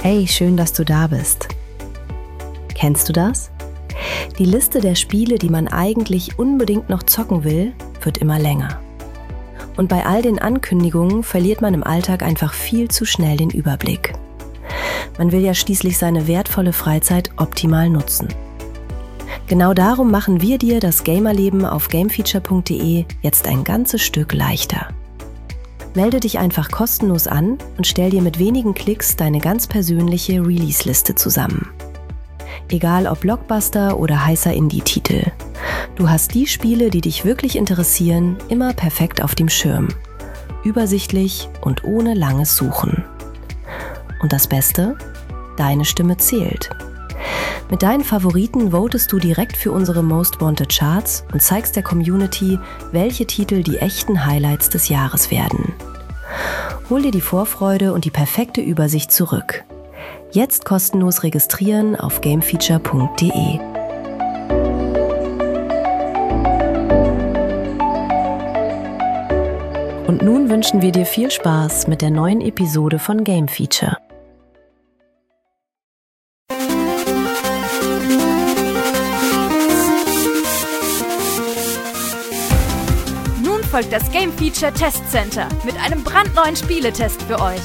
Hey, schön, dass du da bist. Kennst du das? Die Liste der Spiele, die man eigentlich unbedingt noch zocken will, wird immer länger. Und bei all den Ankündigungen verliert man im Alltag einfach viel zu schnell den Überblick. Man will ja schließlich seine wertvolle Freizeit optimal nutzen. Genau darum machen wir dir das Gamerleben auf gamefeature.de jetzt ein ganzes Stück leichter. Melde dich einfach kostenlos an und stell dir mit wenigen Klicks deine ganz persönliche Release-Liste zusammen. Egal ob Blockbuster oder heißer Indie-Titel. Du hast die Spiele, die dich wirklich interessieren, immer perfekt auf dem Schirm. Übersichtlich und ohne langes Suchen. Und das Beste? Deine Stimme zählt. Mit deinen Favoriten votest du direkt für unsere Most Wanted Charts und zeigst der Community, welche Titel die echten Highlights des Jahres werden. Hol dir die Vorfreude und die perfekte Übersicht zurück. Jetzt kostenlos registrieren auf gamefeature.de. Und nun wünschen wir dir viel Spaß mit der neuen Episode von Game Feature. Folgt das Game Feature Test Center mit einem brandneuen Spieletest für euch.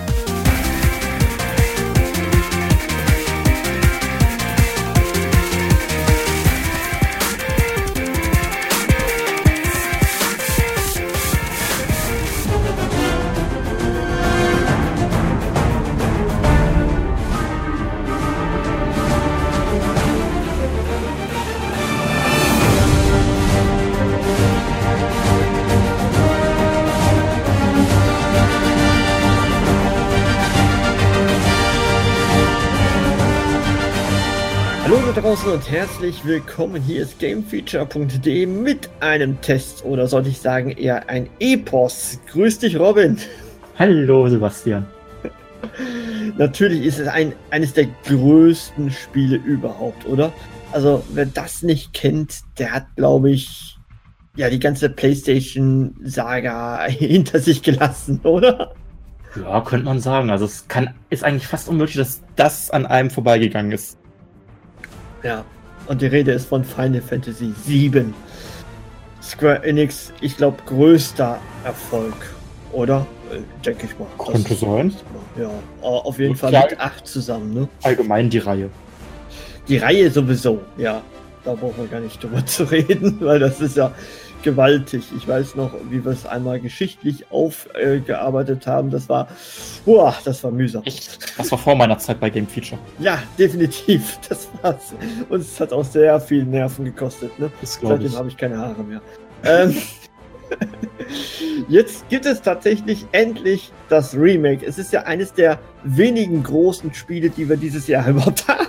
Hallo da draußen und herzlich willkommen. Hier ist gamefeature.de mit einem Test oder sollte ich sagen eher ein Epos. Grüß dich, Robin. Hallo Sebastian. Natürlich ist es eines der größten Spiele überhaupt, oder? Also wer das nicht kennt, der hat, glaube ich, ja die ganze PlayStation-Saga hinter sich gelassen, oder? Ja, könnte man sagen. Also ist eigentlich fast unmöglich, dass das an einem vorbeigegangen ist. Ja, und die Rede ist von Final Fantasy VII. Square Enix, ich glaube, größter Erfolg, oder? Denke ich mal. Könnte sein. Ja, auf jeden Fall mit 8 zusammen, ne? Allgemein die Reihe. Die Reihe sowieso, ja. Da brauchen wir gar nicht drüber zu reden, weil das ist ja gewaltig. Ich weiß noch, wie wir es einmal geschichtlich aufgearbeitet haben. Das war mühsam. Echt? Das war vor meiner Zeit bei Game Feature. Ja, definitiv. Das war's. Und es hat auch sehr viel Nerven gekostet. Ne? Seitdem habe ich keine Haare mehr. Jetzt gibt es tatsächlich endlich das Remake. Es ist ja eines der wenigen großen Spiele, die wir dieses Jahr überhaupt haben.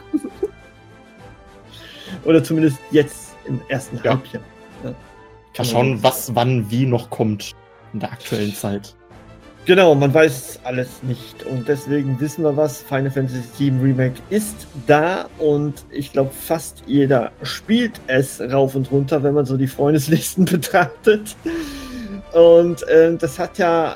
Oder zumindest jetzt im ersten Halbjahr. Ja. Mal schauen, was wann wie noch kommt in der aktuellen Zeit. Genau, man weiß alles nicht und deswegen wissen wir was. Final Fantasy VII Remake ist da und ich glaube fast jeder spielt es rauf und runter, wenn man so die Freundeslisten betrachtet. Und das hat ja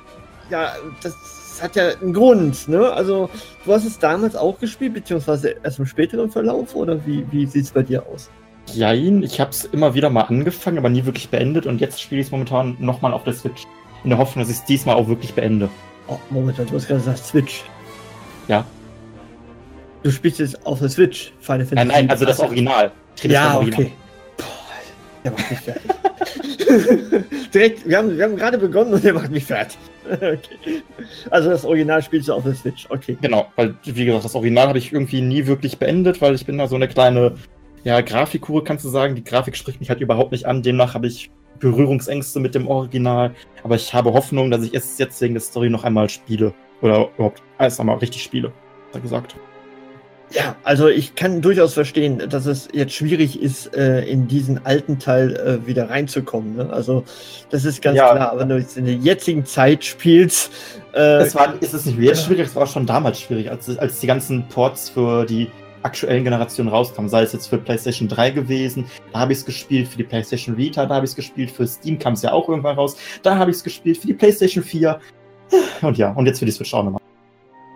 einen Grund, ne? Also du hast es damals auch gespielt, beziehungsweise erst im späteren Verlauf, oder wie sieht es bei dir aus? Jein, ich habe es immer wieder mal angefangen, aber nie wirklich beendet und jetzt spiele ich es momentan nochmal auf der Switch. In der Hoffnung, dass ich es diesmal auch wirklich beende. Oh, Moment, du hast gerade gesagt Switch. Ja. Du spielst jetzt auf der Switch Final Fantasy. Nein, also das Original. Ja, okay. Boah, der macht mich fertig. Direkt, wir haben gerade begonnen und der macht mich fertig. Okay. Also das Original spielst du auf der Switch, okay. Genau, weil, wie gesagt, das Original habe ich irgendwie nie wirklich beendet, weil ich bin da so eine kleine, Grafikhure, kannst du sagen. Die Grafik spricht mich halt überhaupt nicht an, demnach habe ich Berührungsängste mit dem Original, aber ich habe Hoffnung, dass ich es jetzt wegen der Story noch einmal spiele. Oder überhaupt alles einmal richtig spiele, hat er gesagt. Ja, also ich kann durchaus verstehen, dass es jetzt schwierig ist, in diesen alten Teil wieder reinzukommen. Ne? Also das ist ganz klar, wenn du jetzt in der jetzigen Zeit spielst. Ist es nicht jetzt schwierig, es war schon damals schwierig, als die ganzen Ports für die aktuellen Generationen rauskamen. Sei es jetzt für PlayStation 3 gewesen, da habe ich es gespielt, für die PlayStation Vita, da habe ich es gespielt, für Steam kam es ja auch irgendwann raus, da habe ich es gespielt, für die PlayStation 4 und ja, und jetzt für die Switch auch nochmal.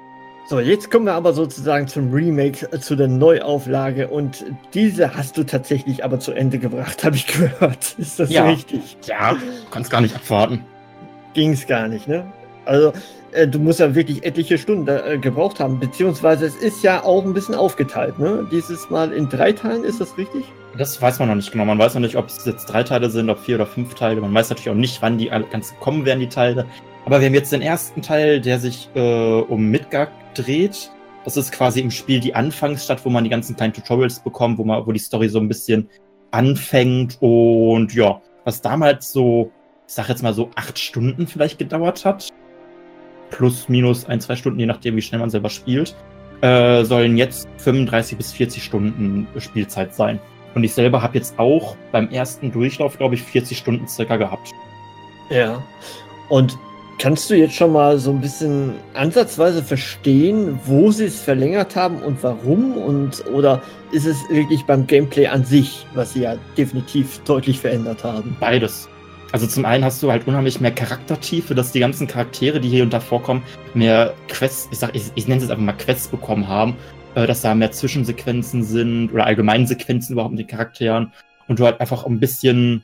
So, jetzt kommen wir aber sozusagen zum Remake, zu der Neuauflage und diese hast du tatsächlich aber zu Ende gebracht, habe ich gehört. Ist das richtig? Ja, du kannst gar nicht abwarten. Ging's gar nicht, ne? Also, du musst ja wirklich etliche Stunden gebraucht haben, beziehungsweise es ist ja auch ein bisschen aufgeteilt, ne? Dieses Mal in 3 Teilen, ist das richtig? Das weiß man noch nicht genau. Man weiß noch nicht, ob es jetzt 3 Teile sind, ob 4 oder 5 Teile. Man weiß natürlich auch nicht, wann die alle ganz kommen werden, die Teile. Aber wir haben jetzt den ersten Teil, der sich um Midgard dreht. Das ist quasi im Spiel die Anfangsstadt, wo man die ganzen kleinen Tutorials bekommt, wo die Story so ein bisschen anfängt. Und ja, was damals so, ich sag jetzt mal so 8 Stunden vielleicht gedauert hat, plus, minus 1-2 Stunden, je nachdem, wie schnell man selber spielt, sollen jetzt 35 bis 40 Stunden Spielzeit sein. Und ich selber habe jetzt auch beim ersten Durchlauf, glaube ich, 40 Stunden circa gehabt. Ja. Und kannst du jetzt schon mal so ein bisschen ansatzweise verstehen, wo sie es verlängert haben und warum? Oder ist es wirklich beim Gameplay an sich, was sie ja definitiv deutlich verändert haben? Beides. Also zum einen hast du halt unheimlich mehr Charaktertiefe, dass die ganzen Charaktere, die hier und da vorkommen, mehr Quests, ich nenne es jetzt einfach mal Quests bekommen haben, dass da mehr Zwischensequenzen sind oder allgemeine Sequenzen überhaupt mit den Charakteren und du halt einfach ein bisschen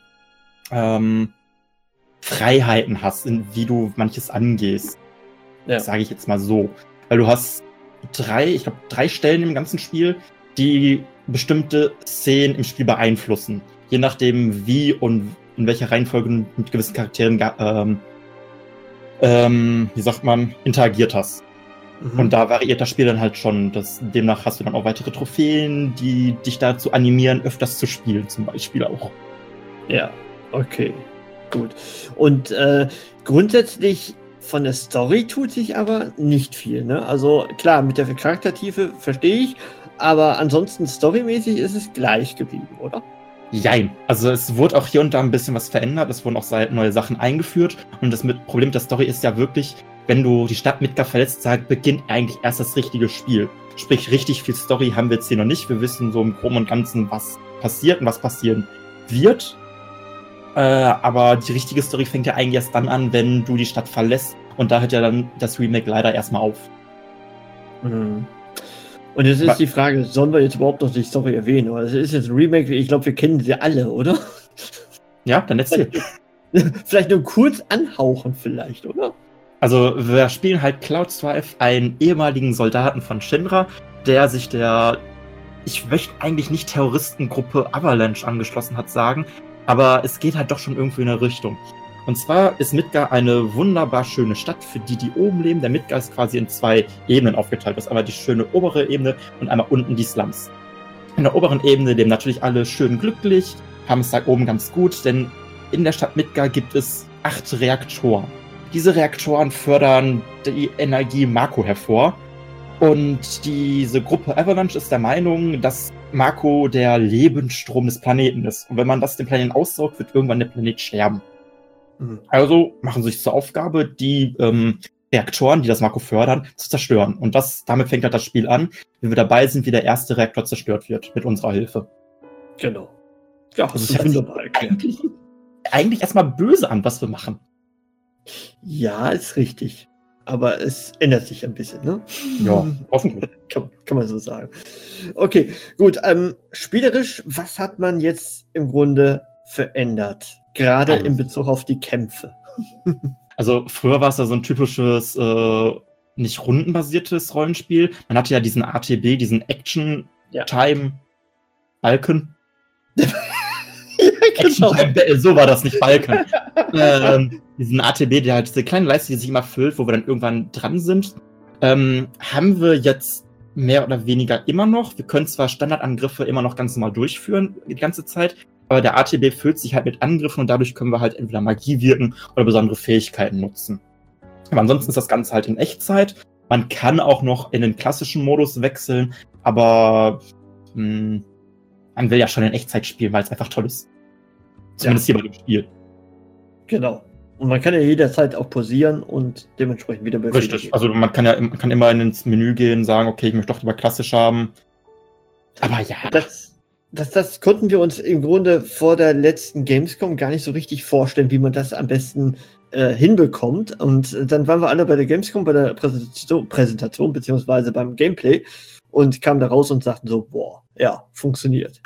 Freiheiten hast, in wie du manches angehst. Ja. Sage ich jetzt mal so. Weil du hast 3 Stellen im ganzen Spiel, die bestimmte Szenen im Spiel beeinflussen. Je nachdem, wie und in welcher Reihenfolge du mit gewissen Charakteren interagiert hast. Mhm. Und da variiert das Spiel dann halt schon. Demnach hast du dann auch weitere Trophäen, die dich dazu animieren, öfters zu spielen, zum Beispiel auch. Ja, okay. Gut. Und grundsätzlich von der Story tut sich aber nicht viel, ne? Also klar, mit der Charaktertiefe verstehe ich, aber ansonsten storymäßig ist es gleich geblieben, oder? Jein. Also es wurde auch hier und da ein bisschen was verändert, es wurden auch neue Sachen eingeführt und das Problem mit der Story ist ja wirklich, wenn du die Stadt Midgard verlässt, beginnt eigentlich erst das richtige Spiel. Sprich, richtig viel Story haben wir jetzt hier noch nicht. Wir wissen so im Groben und Ganzen, was passiert und was passieren wird. Aber die richtige Story fängt ja eigentlich erst dann an, wenn du die Stadt verlässt. Und da hört ja dann das Remake leider erstmal auf. Mhm. Und jetzt ist die Frage, sollen wir jetzt überhaupt noch die Story erwähnen? Oder es ist jetzt ein Remake, ich glaube, wir kennen sie alle, oder? Ja, dann erzähl. Vielleicht nur kurz anhauchen vielleicht, oder? Also wir spielen halt Cloud Strife, einen ehemaligen Soldaten von Shinra, der sich ich möchte eigentlich nicht Terroristengruppe Avalanche angeschlossen hat sagen, aber es geht halt doch schon irgendwo in eine Richtung. Und zwar ist Midgard eine wunderbar schöne Stadt, für die oben leben. Der Midgard ist quasi in 2 Ebenen aufgeteilt. Das ist einmal die schöne obere Ebene und einmal unten die Slums. In der oberen Ebene leben natürlich alle schön glücklich, haben es da oben ganz gut, denn in der Stadt Midgard gibt es 8 Reaktoren. Diese Reaktoren fördern die Energie Mako hervor. Und diese Gruppe Avalanche ist der Meinung, dass Mako der Lebensstrom des Planeten ist. Und wenn man den Planeten aussaugt, wird irgendwann der Planet sterben. Mhm. Also machen sie sich zur Aufgabe, die Reaktoren, die das Mako fördern, zu zerstören. Und damit fängt halt das Spiel an, wenn wir dabei sind, wie der erste Reaktor zerstört wird, mit unserer Hilfe. Genau. Ja, das ist wunderbar. Eigentlich erstmal böse an, was wir machen. Ja, ist richtig. Aber es ändert sich ein bisschen, ne? Ja, hoffentlich. Kann man so sagen. Okay, gut. Spielerisch, was hat man jetzt im Grunde verändert? Gerade in Bezug auf die Kämpfe. Also früher war es ja so ein typisches, nicht rundenbasiertes Rollenspiel. Man hatte ja diesen ATB, diesen Action-Time-Balken. Genau. So war das, nicht Balken. Diesen ATB, der halt diese kleine Leiste, die sich immer füllt, wo wir dann irgendwann dran sind, haben wir jetzt mehr oder weniger immer noch. Wir können zwar Standardangriffe immer noch ganz normal durchführen, die ganze Zeit, aber der ATB füllt sich halt mit Angriffen und dadurch können wir halt entweder Magie wirken oder besondere Fähigkeiten nutzen. Aber ansonsten ist das Ganze halt in Echtzeit. Man kann auch noch in den klassischen Modus wechseln, aber man will ja schon in Echtzeit spielen, weil es einfach toll ist. Zumindest hier bei dem Spiel. Genau. Und man kann ja jederzeit auch pausieren und dementsprechend wieder bewegen. Richtig, also man kann immer ins Menü gehen, sagen, okay, ich möchte doch lieber klassisch haben. Aber ja. Das konnten wir uns im Grunde vor der letzten Gamescom gar nicht so richtig vorstellen, wie man das am besten hinbekommt. Und dann waren wir alle bei der Gamescom, bei der Präsentation beziehungsweise beim Gameplay und kamen da raus und sagten so, boah, ja, funktioniert.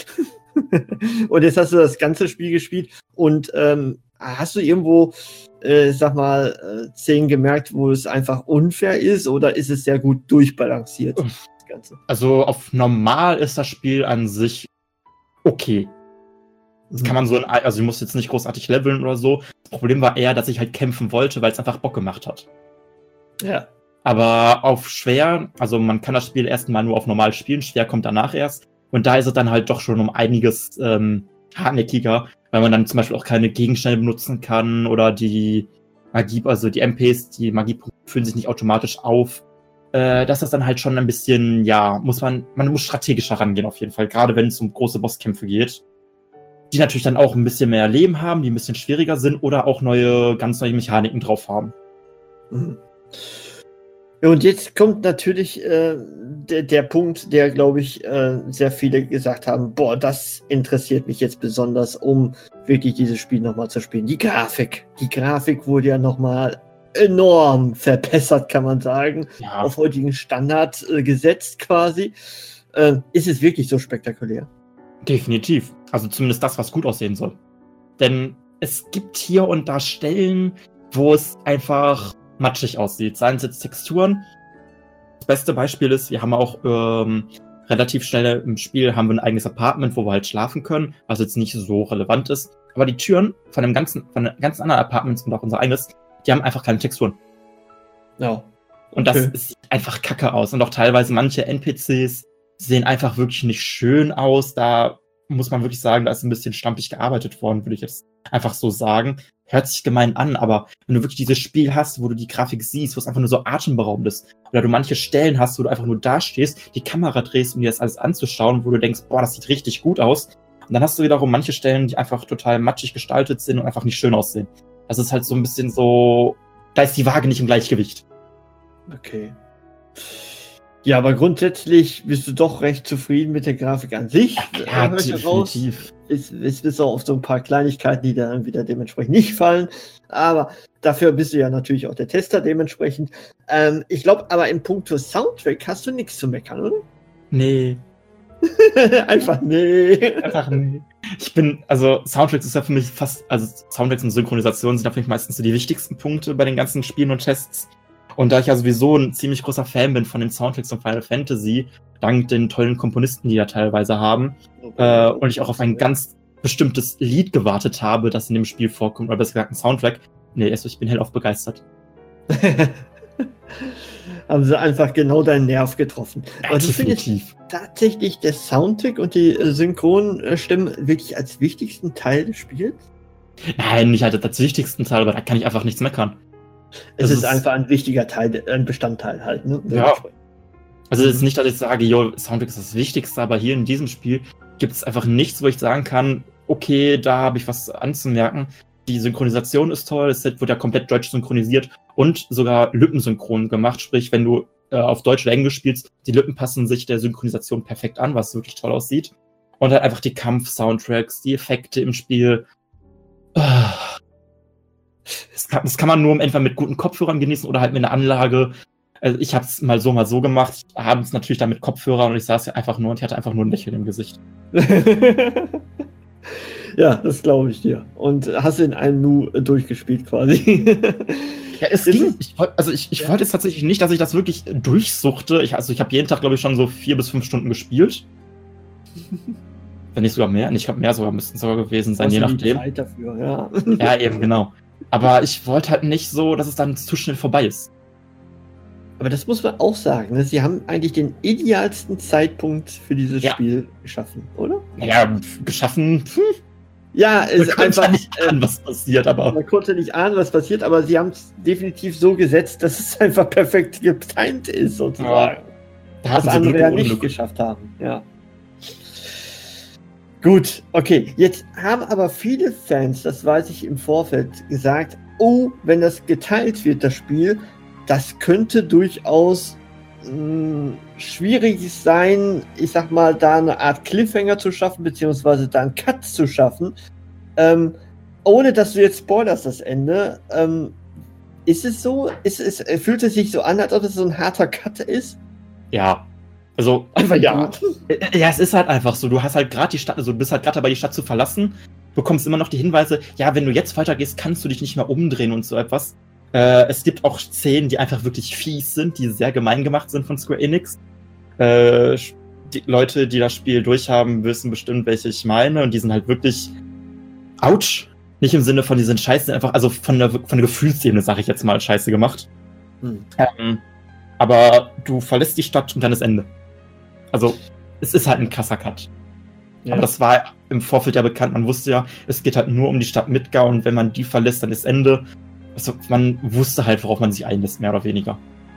Und jetzt hast du das ganze Spiel gespielt und hast du irgendwo, sag mal, Szenen gemerkt, wo es einfach unfair ist oder ist es sehr gut durchbalanciert? Das Ganze? Also auf normal ist das Spiel an sich okay. Das kann man so, also ich muss jetzt nicht großartig leveln oder so. Das Problem war eher, dass ich halt kämpfen wollte, weil es einfach Bock gemacht hat. Ja. Aber auf schwer, also man kann das Spiel erstmal nur auf normal spielen, schwer kommt danach erst. Und da ist es dann halt doch schon um einiges hartnäckiger, weil man dann zum Beispiel auch keine Gegenstände benutzen kann oder die Magie, also die MPs, die Magiepunkte füllen sich nicht automatisch auf. Das ist dann halt schon ein bisschen, ja, man muss strategischer rangehen auf jeden Fall, gerade wenn es um große Bosskämpfe geht. Die natürlich dann auch ein bisschen mehr Leben haben, die ein bisschen schwieriger sind oder auch ganz neue Mechaniken drauf haben. Mhm. Und jetzt kommt natürlich der Punkt, der, glaube ich, sehr viele gesagt haben, boah, das interessiert mich jetzt besonders, um wirklich dieses Spiel nochmal zu spielen. Die Grafik. Die Grafik wurde ja nochmal enorm verbessert, kann man sagen. Ja. Auf heutigen Standard gesetzt quasi. Ist es wirklich so spektakulär? Definitiv. Also zumindest das, was gut aussehen soll. Denn es gibt hier und da Stellen, wo es einfach matschig aussieht. Seien es jetzt Texturen. Das beste Beispiel ist, wir haben auch relativ schnell im Spiel haben wir ein eigenes Apartment, wo wir halt schlafen können, was jetzt nicht so relevant ist. Aber die Türen von den ganz anderen Apartments und auch unser eigenes, die haben einfach keine Texturen. Ja. Okay. Und das sieht einfach kacke aus. Und auch teilweise manche NPCs sehen einfach wirklich nicht schön aus. Da muss man wirklich sagen, da ist ein bisschen stampig gearbeitet worden, würde ich jetzt einfach so sagen. Hört sich gemein an, aber wenn du wirklich dieses Spiel hast, wo du die Grafik siehst, wo es einfach nur so atemberaubend ist, oder du manche Stellen hast, wo du einfach nur da stehst, die Kamera drehst, um dir das alles anzuschauen, wo du denkst, boah, das sieht richtig gut aus. Und dann hast du wiederum manche Stellen, die einfach total matschig gestaltet sind und einfach nicht schön aussehen. Das ist halt so ein bisschen so, da ist die Waage nicht im Gleichgewicht. Okay. Ja, aber grundsätzlich bist du doch recht zufrieden mit der Grafik an sich. Ja, definitiv. Ist bis auf so ein paar Kleinigkeiten, die dann wieder dementsprechend nicht fallen. Aber dafür bist du ja natürlich auch der Tester dementsprechend. Ich glaube, aber im Punkt Soundtrack hast du nichts zu meckern, oder? Nee. Einfach nee. Einfach nee. Soundtracks ist ja für mich Soundtracks und Synchronisation sind ja für mich meistens so die wichtigsten Punkte bei den ganzen Spielen und Tests. Und da ich ja sowieso ein ziemlich großer Fan bin von den Soundtracks von Final Fantasy, dank den tollen Komponisten, die da teilweise haben, und ich auch auf ein ganz bestimmtes Lied gewartet habe, das in dem Spiel vorkommt, oder besser gesagt ein Soundtrack. Nee, ich bin hellauf begeistert. Haben sie einfach genau deinen Nerv getroffen. Ja, aber definitiv. Tatsächlich der Soundtrack und die Synchronstimmen wirklich als wichtigsten Teil des Spiels? Nein, nicht als wichtigsten Teil, aber da kann ich einfach nichts meckern. Es ist einfach ein wichtiger Teil, ein Bestandteil halt, ne? Ja. Also es ist nicht, dass ich sage, Soundtrack ist das Wichtigste, aber hier in diesem Spiel gibt es einfach nichts, wo ich sagen kann, okay, da habe ich was anzumerken. Die Synchronisation ist toll, das Set wird ja komplett deutsch synchronisiert und sogar lippensynchron gemacht, sprich, wenn du auf Deutsch oder Englisch spielst, die Lippen passen sich der Synchronisation perfekt an, was wirklich toll aussieht. Und halt einfach die Kampf-Soundtracks, die Effekte im Spiel. Das kann man nur entweder mit guten Kopfhörern genießen oder halt mit einer Anlage. Also ich habe es mal so gemacht, abends natürlich dann mit Kopfhörern und ich saß ja einfach nur und ich hatte einfach nur ein Lächeln im Gesicht. Ja, das glaube ich dir. Und hast in einem Nu durchgespielt quasi. Ja, es ging. Ich wollte es tatsächlich nicht, dass ich das wirklich durchsuchte. Ich habe jeden Tag, glaube ich, schon so 4 bis 5 Stunden gespielt. Wenn nicht sogar mehr. Ich glaube, mehr sogar müssten sogar gewesen sein, je nachdem. Zeit dafür, ja. Ja, eben, genau. Aber ich wollte halt nicht so, dass es dann zu schnell vorbei ist. Aber das muss man auch sagen, ne? Sie haben eigentlich den idealsten Zeitpunkt für dieses Spiel geschaffen, oder? Ja, geschaffen. Ja, es ist einfach nicht ahnen, was passiert, aber. Man konnte nicht ahnen, was passiert, aber sie haben es definitiv so gesetzt, dass es einfach perfekt getimed ist, sozusagen. Ja, was andere ja nicht geschafft haben, ja. Gut, okay. Jetzt haben aber viele Fans, das weiß ich im Vorfeld, gesagt, oh, wenn das geteilt wird, das Spiel, das könnte durchaus schwierig sein, ich sag mal, da eine Art Cliffhanger zu schaffen, beziehungsweise da einen Cut zu schaffen. ohne dass du jetzt spoilerst das Ende, ist es so? Fühlt es sich so an, als ob es so ein harter Cut ist? Ja. Also, Einfach ja. Ja, es ist halt einfach so. Du hast halt gerade die Stadt, also du bist halt gerade dabei, die Stadt zu verlassen. Bekommst immer noch die Hinweise, ja, wenn du jetzt weitergehst, kannst du dich nicht mehr umdrehen und so etwas. Es gibt auch Szenen, die einfach wirklich fies sind, die sehr gemein gemacht sind von Square Enix. Die Leute, die das Spiel durchhaben, wissen bestimmt, welche ich meine. Und die sind halt wirklich ouch. Nicht im Sinne von, die sind scheiße, einfach, also von der Gefühlsebene, sag ich jetzt mal, scheiße gemacht. Aber du verlässt die Stadt und dann ist Ende. Also, es ist halt ein krasser Cut. Ja. Aber das war im Vorfeld ja bekannt. Man wusste ja, es geht halt nur um die Stadt Midgar und wenn man die verlässt, dann ist Ende. Also, man wusste halt, worauf man sich einlässt, mehr oder weniger.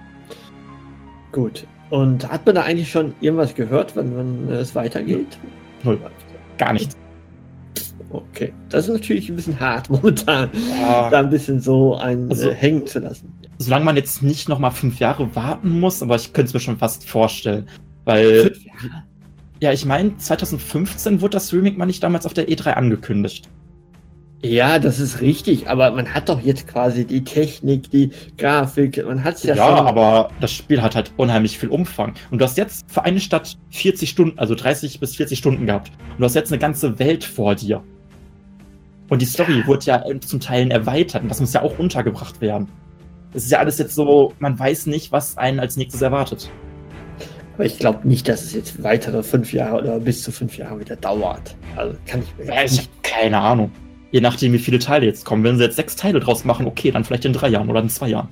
Gut. Und hat man da eigentlich schon irgendwas gehört, wenn es weitergeht? Null. Gar nichts. Okay. Das ist natürlich ein bisschen hart momentan, da ein bisschen so hängen zu lassen. Solange man jetzt nicht nochmal 5 Jahre warten muss, aber ich könnte es mir schon fast vorstellen. Weil, 5 Jahre? Ja, ich meine, 2015 wurde das Remake mal nicht damals auf der E3 angekündigt. Ja, das ist richtig, aber man hat doch jetzt quasi die Technik, die Grafik, man hat es ja schon. Ja, aber das Spiel hat halt unheimlich viel Umfang. Und du hast jetzt für eine Stadt 40 Stunden, also 30 bis 40 Stunden gehabt. Und du hast jetzt eine ganze Welt vor dir. Und die Story wurde ja zum Teil erweitert und das muss ja auch untergebracht werden. Es ist ja alles jetzt so, man weiß nicht, was einen als nächstes erwartet. Aber ich glaube nicht, dass es jetzt weitere 5 Jahre oder bis zu 5 Jahre wieder dauert. Also kann ich mir ich habe keine Ahnung. Je nachdem, wie viele Teile jetzt kommen. Wenn sie jetzt 6 Teile draus machen, okay, dann vielleicht in 3 Jahren oder in 2 Jahren.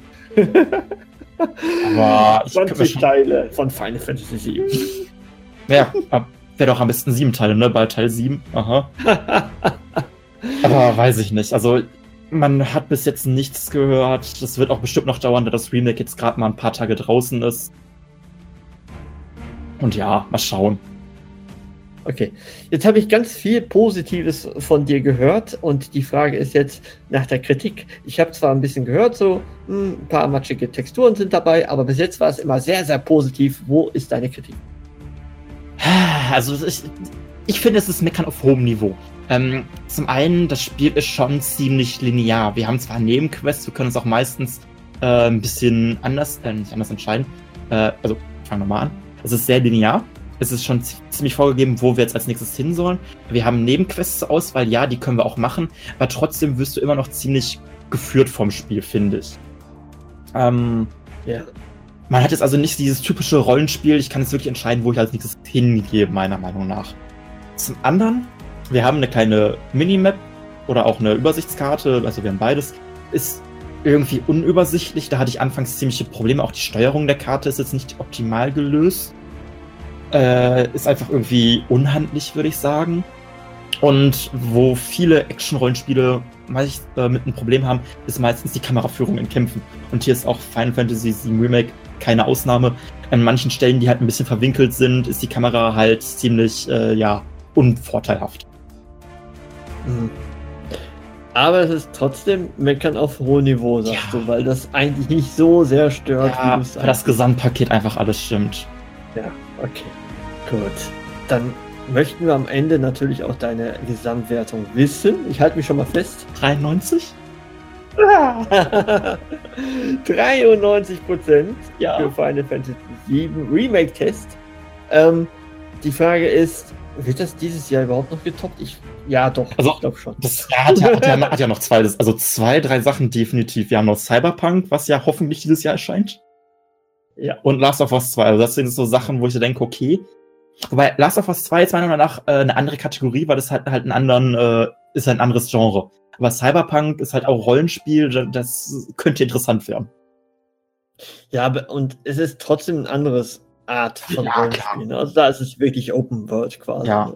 Aber 20 Teile von Final Fantasy 7. Ja, wäre doch am besten 7 Teile, ne? Bald Teil 7. Aha. Aber weiß ich nicht. Also, man hat bis jetzt nichts gehört. Das wird auch bestimmt noch dauern, da das Remake jetzt gerade mal ein paar Tage draußen ist. Und ja, mal schauen. Okay, jetzt habe ich ganz viel Positives von dir gehört und die Frage ist jetzt nach der Kritik. Ich habe zwar ein bisschen gehört, so ein paar matschige Texturen sind dabei, aber bis jetzt war es immer sehr, sehr positiv. Wo ist deine Kritik? Also ich finde, es ist Meckern auf hohem Niveau. Zum einen, das Spiel ist schon ziemlich linear. Wir haben zwar Nebenquests, wir können uns auch meistens ein bisschen nicht anders entscheiden. Also fangen wir mal an. Es ist sehr linear. Es ist schon ziemlich vorgegeben, wo wir jetzt als nächstes hin sollen. Wir haben Nebenquests zur Auswahl, ja, die können wir auch machen, aber trotzdem wirst du immer noch ziemlich geführt vom Spiel, finde ich. Ja. Man hat jetzt also nicht dieses typische Rollenspiel, ich kann jetzt wirklich entscheiden, wo ich als nächstes hingehe, meiner Meinung nach. Zum anderen, wir haben eine kleine Minimap oder auch eine Übersichtskarte, also wir haben beides, ist irgendwie unübersichtlich, da hatte ich anfangs ziemliche Probleme, auch die Steuerung der Karte ist jetzt nicht optimal gelöst. Ist einfach irgendwie unhandlich, würde ich sagen. Und wo viele Action-Rollenspiele mit ein Problem haben, ist meistens die Kameraführung in Kämpfen. Und hier ist auch Final Fantasy VII Remake keine Ausnahme. An manchen Stellen, die halt ein bisschen verwinkelt sind, ist die Kamera halt ziemlich, unvorteilhaft. Mhm. Aber es ist trotzdem Meckern auf hohem Niveau, sagst du, weil das eigentlich nicht so sehr stört. Ja, weil das Gesamtpaket einfach alles stimmt. Ja, okay. Gut. Dann möchten wir am Ende natürlich auch deine Gesamtwertung wissen. Ich halte mich schon mal fest. 93? 93% ja. Für Final Fantasy VII Remake-Test. Die Frage ist, wird das dieses Jahr überhaupt noch getoppt? Ja, doch, also, ich glaube schon. Das hat ja noch 2, 3 Sachen definitiv. Wir haben noch Cyberpunk, was ja hoffentlich dieses Jahr erscheint. Ja. Und Last of Us 2. Also das sind so Sachen, wo ich so denke, okay. Wobei Last of Us 2 ist meiner Meinung nach eine andere Kategorie, weil das halt ist ein anderes Genre. Aber Cyberpunk ist halt auch Rollenspiel, das könnte interessant werden. Ja, und es ist trotzdem ein anderes Art von Rollenspiel. Klar. Also da ist es wirklich Open World quasi. Ja.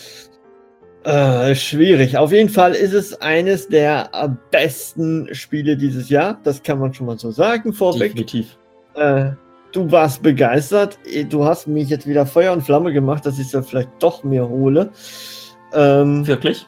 Schwierig. Auf jeden Fall ist es eines der besten Spiele dieses Jahr. Das kann man schon mal so sagen vorweg. Definitiv. Du warst begeistert. Du hast mich jetzt wieder Feuer und Flamme gemacht, dass ich es ja vielleicht doch mir hole. Wirklich?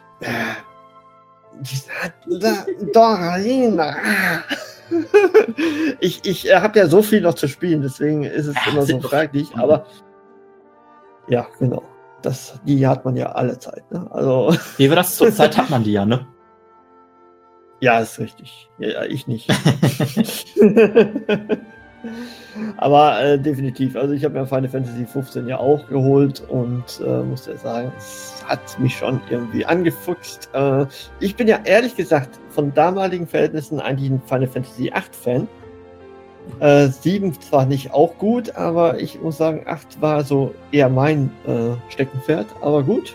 Ich habe ja so viel noch zu spielen, deswegen ist es immer so fraglich. Aber ja, genau. Die hat man ja alle Zeit. Ne? Also wie wir das zur Zeit hat man die ja, ne? Ja, ist richtig. Ja, ich nicht. Aber definitiv. Also ich habe mir Final Fantasy 15 ja auch geholt und muss ja sagen, es hat mich schon irgendwie angefuchst. Ich bin ja ehrlich gesagt von damaligen Verhältnissen eigentlich ein Final Fantasy 8 Fan. 7 zwar nicht auch gut, aber ich muss sagen, 8 war so eher mein Steckenpferd, aber gut.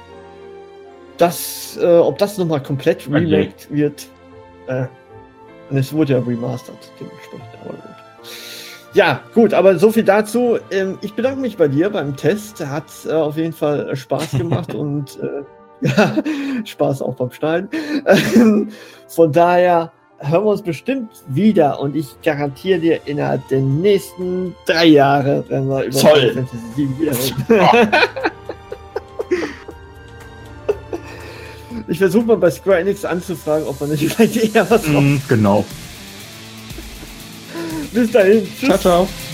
Ob das nochmal komplett remaked wird, und es wurde ja remastert, dementsprechend, aber gut. Ja, gut, aber so viel dazu. Ich bedanke mich bei dir beim Test. Hat auf jeden Fall Spaß gemacht und ja, Spaß auch beim Schneiden. Von daher hören wir uns bestimmt wieder und ich garantiere dir, innerhalb der nächsten 3 Jahre werden wir über Final Fantasy 7 wieder reden. Ich versuche mal bei Square Enix anzufragen, ob man nicht vielleicht eher was macht. Genau. Bis dahin. Tschüss. Ciao, ciao.